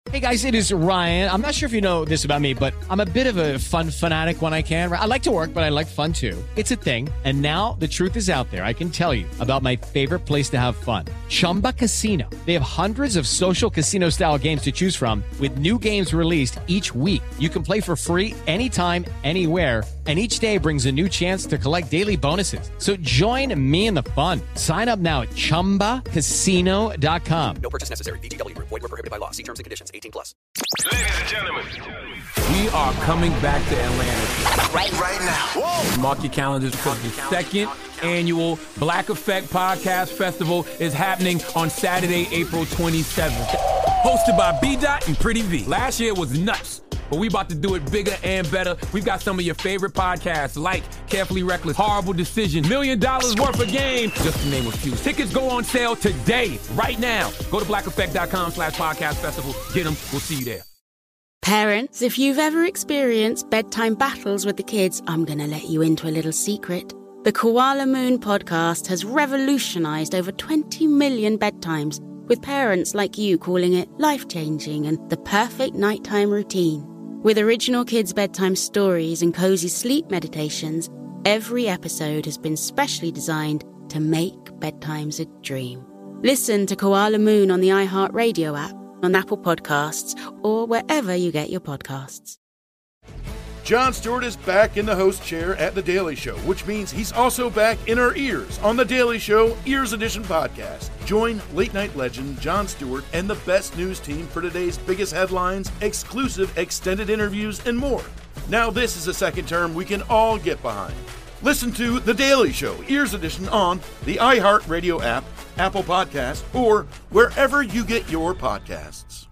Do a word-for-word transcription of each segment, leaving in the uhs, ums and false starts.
Hey guys, it is Ryan. I'm not sure if you know this about me, but I'm a bit of a fun fanatic when I can. I like to work, but I like fun too. It's a thing. And now the truth is out there. I can tell you about my favorite place to have fun. Chumba Casino. They have hundreds of social casino style games to choose from with new games released each week. You can play for free anytime, anywhere. And each day brings a new chance to collect daily bonuses. So join me in the fun. Sign up now at chumba casino dot com. No purchase necessary. V G W. Void where prohibited by law. See terms and conditions. eighteen plus. Ladies and gentlemen, we are coming back to Atlanta. Right, right now. Whoa. Mark your calendars because the second annual Black Effect Podcast Festival is happening on Saturday, April twenty-seventh. Hosted by B-Dot and Pretty V. Last year was nuts, but we about to do it bigger and better. We've got some of your favorite podcasts like Carefully Reckless, Horrible Decision, Million Dollars Worth of Game, just to name a few. Tickets go on sale today, right now. Go to black effect dot com slash podcast festival. Get them. We'll see you there. Parents, if you've ever experienced bedtime battles with the kids, I'm going to let you into a little secret. The Koala Moon podcast has revolutionized over twenty million bedtimes, with parents like you calling it life-changing and the perfect nighttime routine. With original kids' bedtime stories and cozy sleep meditations, every episode has been specially designed to make bedtimes a dream. Listen to Koala Moon on the iHeartRadio app, on Apple Podcasts, or wherever you get your podcasts. Jon Stewart is back in the host chair at The Daily Show, which means he's also back in our ears on The Daily Show Ears Edition podcast. Join late-night legend Jon Stewart and the best news team for today's biggest headlines, exclusive extended interviews, and more. Now this is a second term we can all get behind. Listen to The Daily Show Ears Edition on the iHeartRadio app, Apple Podcasts, or wherever you get your podcasts.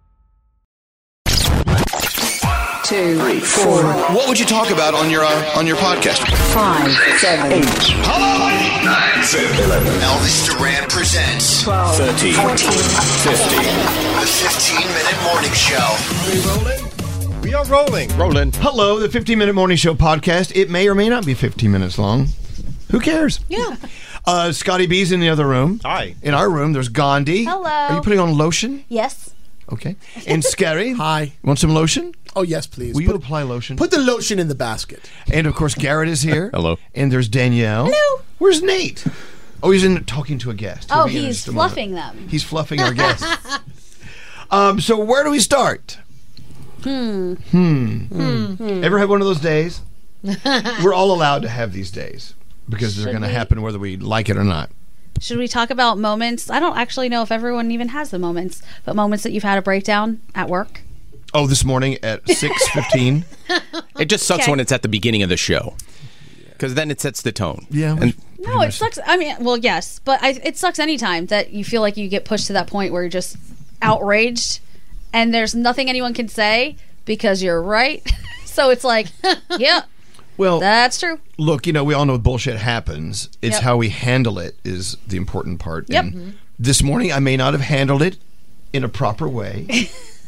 Two, three, four. What would you talk about on your uh, on your podcast? Five, seven, eight. hello, nine, seven, eleven. Elvis Duran presents twelve, thirteen, fourteen, fifteen. the fifteen-minute morning show. We rolling? We are rolling. Rolling. Hello, the fifteen-minute morning show podcast. It may or may not be fifteen minutes long. Who cares? Yeah. Uh, Scotty B's in the other room. Hi. In our room, there's Gandhi. Hello. Are you putting on lotion? Yes. Okay. And Scary. Hi. Want some lotion? Oh, yes, please. Will you put, apply lotion? Put the lotion in the basket. And, of course, Garrett is here. Hello. And there's Danielle. Hello. Where's Nate? Oh, he's in talking to a guest. He'll Oh, be in he's just a moment. fluffing them. He's fluffing our guests. um, so where do we start? Hmm. Hmm. Hmm. Ever had one of those days? We're all allowed to have these days because they're Should going to we? happen whether we like it or not. Should we talk about moments? I don't actually know if everyone even has the moments, but moments that you've had a breakdown at work. Oh, this morning at six fifteen. It just sucks Okay. when it's at the beginning of the show, because then it sets the tone. Yeah. And No, it sucks. I mean, well, yes, but I, it sucks anytime that you feel like you get pushed to that point where you're just outraged and there's nothing anyone can say because you're right. So it's like, yeah, well, that's true. Look, you know, we all know bullshit happens. It's Yep. how we handle it is the important part. Yep. And this morning, I may not have handled it in a proper way.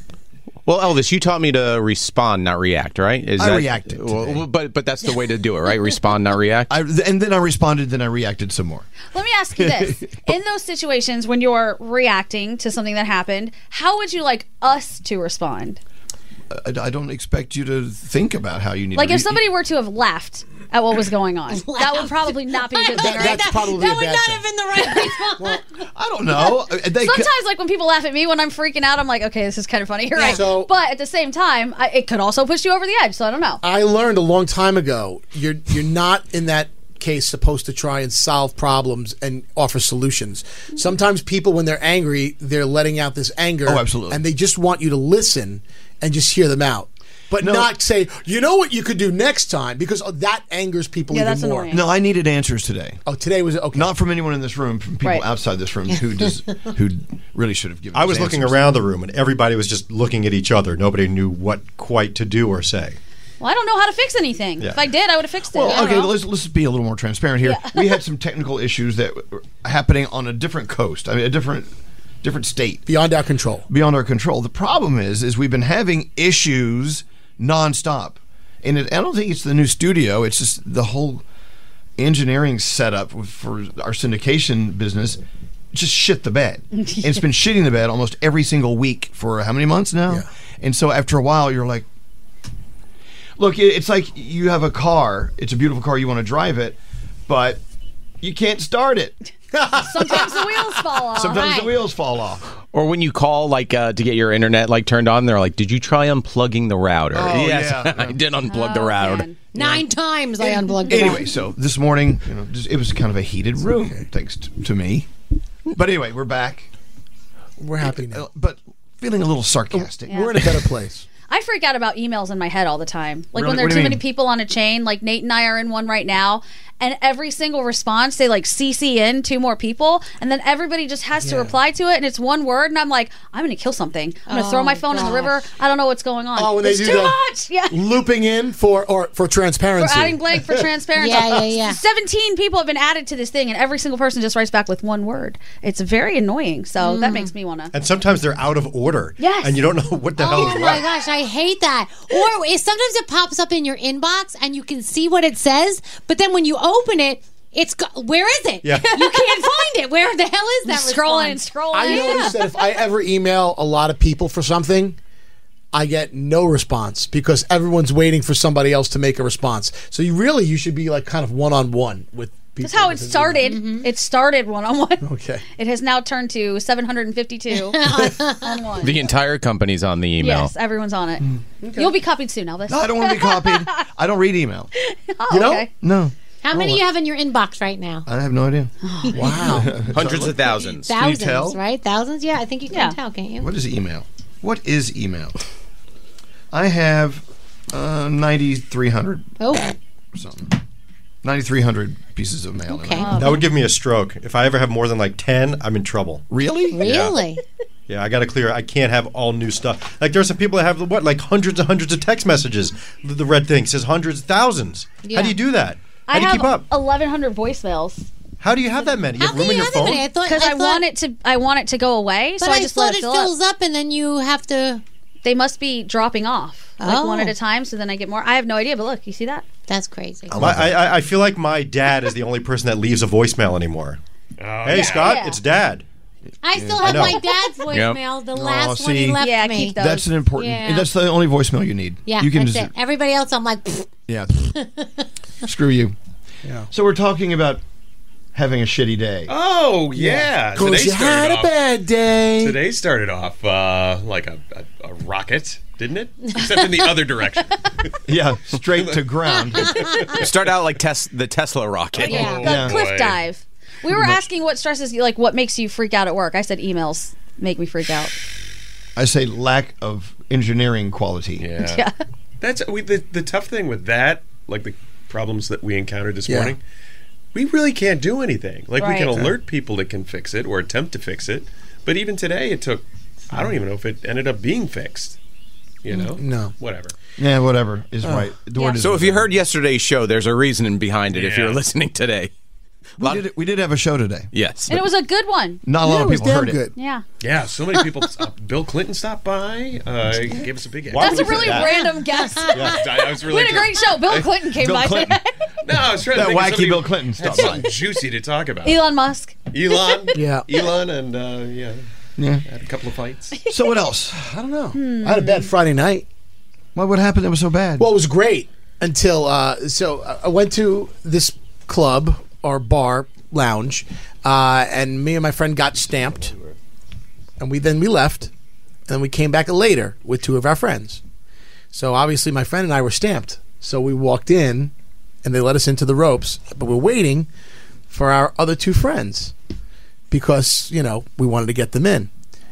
well, Elvis, you taught me to respond, not react, right? Is I that, reacted today. Well, but but that's the way to do it, right? Respond, not react. I, and then I responded, then I reacted some more. Let me ask you this. In those situations when you're reacting to something that happened, how would you like us to respond? I, I don't expect you to think about how you need Like to if re- somebody were to have laughed at what was going on, that would probably not be a good thing, right? That's probably that a would bad not thing. have been the right response. I don't know. They Sometimes, like when people laugh at me when I'm freaking out, I'm like, okay, this is kind of funny, you're right? So- but at the same time, I, it could also push you over the edge. So I don't know. I learned a long time ago, you're you're not in that case supposed to try and solve problems and offer solutions. Sometimes people, when they're angry, they're letting out this anger. Oh, absolutely. And they just want you to listen and just hear them out. But No. not say, you know what you could do next time, because that angers people Yeah, even that's more. annoying. No, I needed answers today. Oh, today was okay. Not from anyone in this room, from people Right. outside this room who does, who really should have given I us was looking answers. around the room, and everybody was just looking at each other. Nobody knew what quite to do or say. Well, I don't know how to fix anything. Yeah. If I did, I would have fixed it. I Well, don't okay, know. let's let's be a little more transparent here. Yeah. We had some technical issues that were happening on a different coast. I mean, a different different state. Beyond our control. Beyond our control. The problem is, is we've been having issues nonstop, and it, I don't think it's the new studio. It's just the whole engineering setup for our syndication business just shit the bed. And it's been shitting the bed almost every single week for how many months now? Yeah. And so after a while, you're like, look, it- it's like you have a car. It's a beautiful car. You want to drive it, but you can't start it. Sometimes the wheels fall off. Sometimes the wheels fall off. Or when you call, like, uh, to get your internet, like, turned on, they're like, did you try unplugging the router? Oh, yes, yeah. I did unplug Oh, the router. Nine times I unplugged it. Anyway, so this morning, you know, just, it was kind of a heated room, thanks to, to me. But anyway, we're back. We're happy now. Uh, but feeling a little sarcastic. Yeah. We're in a better place. I freak out about emails in my head all the time. Like Really? when there are What do too you many mean? people on a chain, like Nate and I are in one right now, and every single response they like C C in two more people, and then everybody just has to Yeah. reply to it, and it's one word, and I'm like, I'm gonna kill something. I'm gonna throw Oh, my phone in the river. gosh. I don't know what's going on. Oh, when they it's do too the much. Yeah. looping in for or for For transparency. adding blank for transparency. Yeah, yeah, yeah. seventeen people have been added to this thing, and every single person just writes back with one word. It's very annoying. So that makes me wanna. And sometimes they're out of order. Yes. And you don't know what the hell Oh is my what. gosh, I hate that. Or it, sometimes it pops up in your inbox and you can see what it says, but then when you open it, it's go- where is it? Yeah. You can't find it. Where the hell is that? Scrolling and response? scrolling. I noticed that if I ever email a lot of people for something, I get no response because everyone's waiting for somebody else to make a response. So you really you should be like kind of one on one with people. That's how it with an started. Mm-hmm. It started one on one. email. Okay. It has now turned to seven hundred fifty-two on one. The entire company's on the email. Yes, everyone's on it. You'll be copied soon, Elvis. No, I don't want to be copied. I don't read email. Oh, You know? okay. No, How many you have in your inbox right now? I have no idea. Wow. Hundreds of thousands. you Thousands, tell? right? Thousands? Yeah, I think you can Yeah. tell, can't you? What is email? What is email? I have uh, ninety-three hundred Oh, something. ninety-three hundred pieces of mail. in okay. it. That would give me a stroke. If I ever have more than like ten, I'm in trouble. Really? Really? Yeah, I got to clear. I can't have all new stuff. Like there's some people that have what, like hundreds and hundreds of text messages. The, the red thing says hundreds, thousands. Yeah. How do you do that? How I do you have keep up? eleven hundred voicemails How do you have that many? You How have room can in you your have that phone? many? I thought because I, thought- want it to. I want it to go away, But so I I, just thought let it it fill fills up. up and then you have to. They must be dropping off like Oh. one at a time, so then I get more. I have no idea, but look, you see that? That's crazy. My, I, I- I feel like my dad is the only person that leaves a voicemail anymore. hey, Yeah. Scott, Yeah. it's Dad. I still I have know. my dad's voicemail, the last one see. he left Yeah, me. keep those. That's an important. Yeah. That's the only voicemail you need. Yeah, you can that's just it. Everybody else, I'm like, pfft. yeah. Screw you. Yeah. So we're talking about having a shitty day. Oh yeah, Because Today you had started a off- bad day. Today started off uh, like a, a, a rocket, didn't it? Except in the other direction. Yeah, straight to ground. Start out like tes- the Tesla rocket. Yeah. The Yeah. cliff boy. dive. We were asking what stresses you, like what makes you freak out at work. I said emails make me freak out. I say lack of engineering quality. Yeah. Yeah. That's we, the the tough thing with that, like the problems that we encountered this Yeah. morning. We really can't do anything. Like we can Right. alert people that can fix it or attempt to fix it, but even today it took. I don't even know if it ended up being fixed. You know, No. whatever. Yeah, whatever is right. The word is So if you whatever. heard yesterday's show, there's a reasoning behind it if Yeah. you're listening today. we did, we did have a show today. Yes. And it was a good one. Not a lot Yeah, of it was people damn heard good. it. Yeah. Yeah, so many people. uh, Bill Clinton stopped by. Uh, gave us a big. Why That's a would we really say that? random guess. I, I was really. We had a great show. Bill Clinton came Bill by Clinton. today. No, I was trying That to think of wacky somebody Bill who Clinton had stopped something by. juicy to talk about. Elon Musk. Elon, Yeah. Elon, and uh, yeah, Yeah. had a couple of fights. So what else? I don't know. I had a bad Friday night. What would happen that was so bad? Well, it was great until uh, so I went to this club or bar lounge, uh, and me and my friend got stamped, and we then we left, and then we came back later with two of our friends. So obviously, my friend and I were stamped. So we walked in, and they let us into the ropes, but we're waiting for our other two friends because you know we wanted to get them in.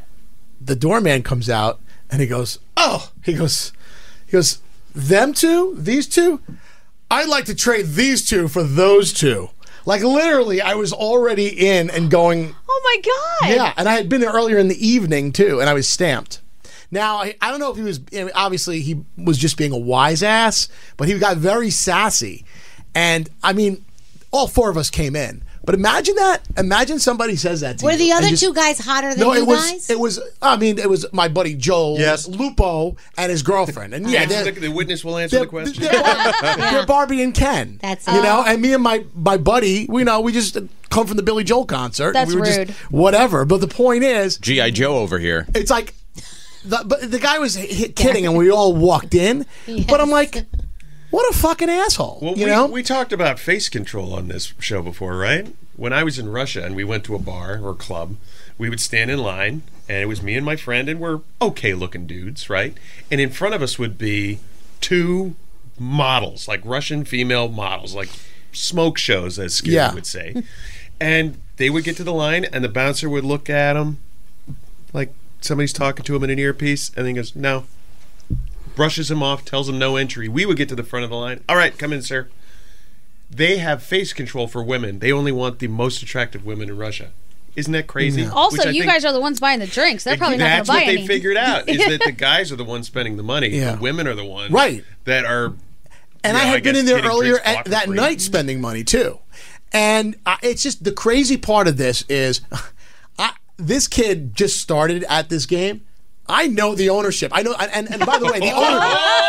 The doorman comes out and he goes, "Oh," he goes. He goes, them two? These two? I'd like to trade these two for those two. Like, literally, I was already in and going, Oh my God. yeah. And I had been there earlier in the evening, too, and I was stamped. Now, I, I don't know if he was, I mean, obviously, he was just being a wise ass, but he got very sassy. And, I mean, all four of us came in, But imagine that. Imagine somebody says that to Were you. the other and just- two guys hotter than No, you it was. guys? It was. I mean, it was my buddy Joel, Yes. Lupo, and his girlfriend. And yeah, the, they're, the witness will answer they're, the question. they're, Bar- they're Barbie and Ken. That's you it. know. And me and my my buddy, we know we just come from the Billy Joel concert. That's we were rude. Just, whatever. But the point is, G I. Joe over here. it's like, the, but the guy was h- kidding, and we all walked in. But I'm like, what a fucking asshole. Well, you we, know. we talked about face control on this show before, right? When I was in Russia and we went to a bar or club, we would stand in line, and it was me and my friend, and we're okay-looking dudes, right? And in front of us would be two models, like Russian female models, like smoke shows, as Scary Yeah. would say. And they would get to the line, and the bouncer would look at them like somebody's talking to him in an earpiece, and then he goes, no. Brushes him off, tells him no entry. We would get to the front of the line. All right, come in, sir. They have face control for women. They only want the most attractive women in Russia. Isn't that crazy? Also, Which I you think- guys are the ones buying the drinks. They're probably That's not what going to buy they any. figured out, is that the guys are the ones spending the money. Yeah. The women are the ones Right. that are... And you I know, had been guess in there getting earlier drinks at, bought for that free. night spending money too. And uh, it's just the crazy part of this is I, this kid just started at this game. I know the ownership. I know, and, and by the way, the owner.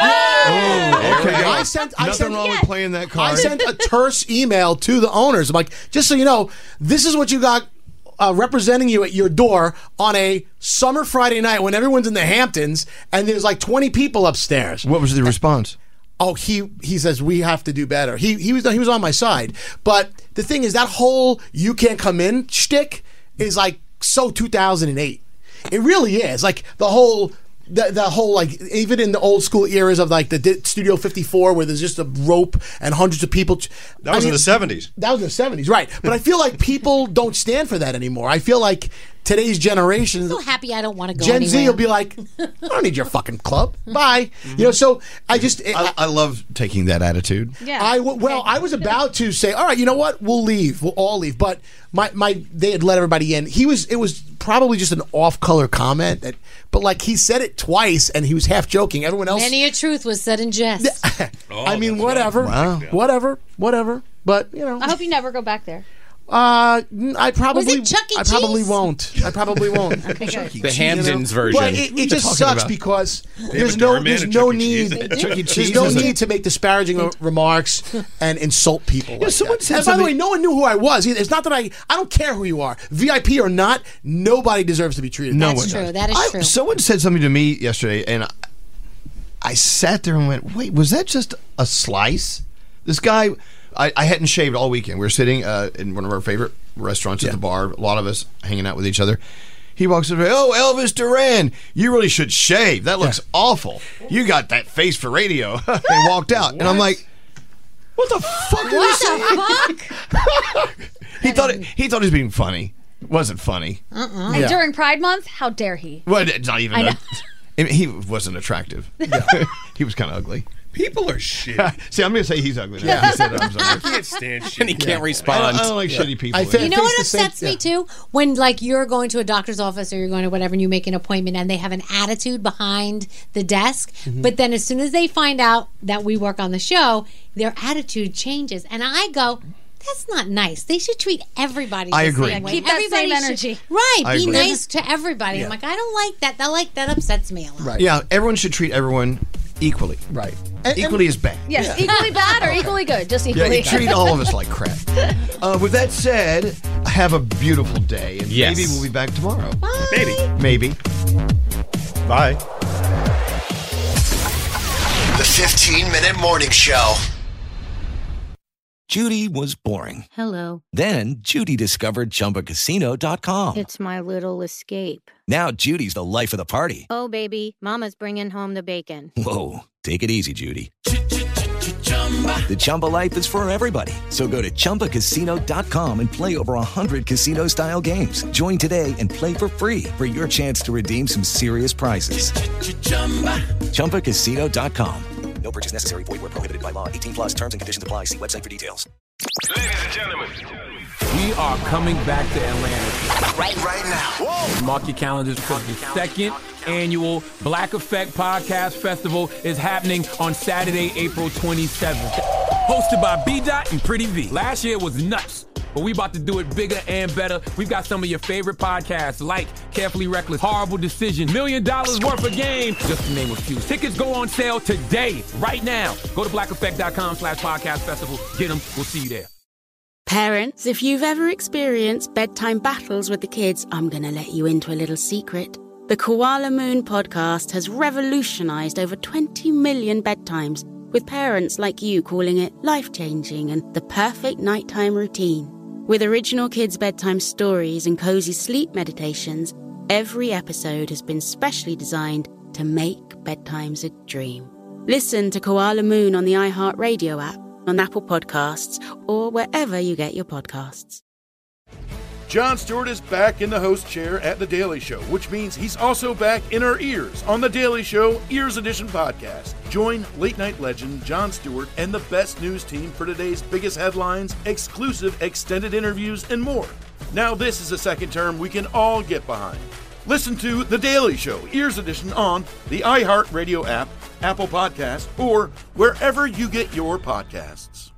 Oh, okay. I sent. I Nothing sent, wrong with playing that card. I sent a terse email to the owners. I'm like, just so you know, this is what you got uh, representing you at your door on a summer Friday night when everyone's in the Hamptons and there's like twenty people upstairs. What was the response? Oh, he he says we have to do better. He he was he was on my side, but the thing is that whole "you can't come in" shtick is like so two thousand eight. It really is like the whole. The, the whole, like, even in the old school eras of, like, the Di- Studio fifty-four where there's just a rope and hundreds of people. That was in the seventies. That was in the seventies, right. But I feel like people don't stand for that anymore. I feel like today's generation, I'm so happy I don't want to go Gen anywhere. Z will be like, I don't need your fucking club. Bye. You know, so I just... I, I love taking that attitude. Yeah. I w- well, I was about to say, all right, you know what? We'll leave. We'll all leave. But my my they had let everybody in. He was it was probably just an off color comment that, but like he said it twice and he was half joking. Everyone else, Many a truth was said in jest. I mean, whatever, Wow. whatever, whatever. But you know, I hope you never go back there. uh, I probably, Was it Chuck E. I probably Cheese? won't. I probably won't. Okay, good. The Hamptons You know? version. But it, it just talking sucks about? because have there's a no doorman there's at no Chuck E. need Cheese. Chuck E. there's Cheese no is a- need to make disparaging remarks and insult people. Like someone that. said And by the something- way, no one knew who I was. It's not that I I don't care who you are, V I P or not. Nobody deserves to be treated. No that one That's way. true. That is I- true. Someone said something to me yesterday, and I, I sat there and went, "Wait, was that just a slice?" This guy, I, I hadn't shaved all weekend. We were sitting uh, in one of our favorite restaurants at Yeah. the bar. A lot of us hanging out with each other. He walks up, "Oh, Elvis Duran, you really should shave. That looks awful. You got that face for radio." They walked out, and I'm like, "What the fuck are you What saying?" the fuck? He thought it, he thought he was being funny. It wasn't funny. Uh-uh. And during Pride Month, how dare he? Well, it's not even. I A, know. I mean, he wasn't attractive. He was kind of ugly. People are shit. See, I'm going to say he's ugly. now. He said I'm I sorry. can't stand shit. and he can't I respond. don't, I don't like shitty people. I feel- You know face what the same- upsets me yeah. too? When like you're going to a doctor's office or you're going to whatever and you make an appointment and they have an attitude behind the desk, Mm-hmm. but then as soon as they find out that we work on the show, their attitude changes. And I go, that's not nice. They should treat everybody I the agree. same way. Keep that Everybody same should- energy. Right. I Be agree. nice to everybody. Yeah. I'm like, I don't like that. That like that upsets me a lot. Right. Yeah, everyone should treat everyone equally. Right. And- Equally as bad. Yes, equally bad or equally good. Just Yeah, equally. you treat all of us like crap. Uh, with that said, have a beautiful day, and Yes. maybe we'll be back tomorrow. Maybe. Maybe. Bye. The fifteen minute morning show. Judy was boring. Hello. Then Judy discovered Chumba Casino dot com. It's my little escape. Now Judy's the life of the party. Oh, baby, mama's bringing home the bacon. Whoa, take it easy, Judy. The Chumba life is for everybody. So go to Chumba Casino dot com and play over one hundred casino-style games. Join today and play for free for your chance to redeem some serious prizes. Chumba Casino dot com. No purchase necessary. Void where prohibited by law. eighteen plus terms and conditions apply. See website for details. Ladies and gentlemen. We are coming back to Atlanta. Right, right now. Mark your calendars because the second annual Black Effect Podcast Festival is happening on Saturday, April twenty-seventh. Hosted by B. Dot and Pretty V. Last year was nuts. but we about to do it bigger and better. We've got some of your favorite podcasts like Carefully Reckless, Horrible Decision, Million Dollars Worth of Game, just to name a few. Tickets go on sale today, right now. Go to black effect dot com slash podcast festival. Get them. We'll see you there. Parents, if you've ever experienced bedtime battles with the kids, I'm going to let you into a little secret. The Koala Moon podcast has revolutionized over twenty million bedtimes, with parents like you calling it life-changing and the perfect nighttime routine. With original kids' bedtime stories and cozy sleep meditations, every episode has been specially designed to make bedtimes a dream. Listen to Koala Moon on the iHeartRadio app, on Apple Podcasts, or wherever you get your podcasts. Jon Stewart is back in the host chair at The Daily Show, which means he's also back in our ears on The Daily Show Ears Edition podcast. Join late-night legend Jon Stewart and the best news team for today's biggest headlines, exclusive extended interviews, and more. Now this is a second term we can all get behind. Listen to The Daily Show Ears Edition on the iHeartRadio app, Apple Podcasts, or wherever you get your podcasts.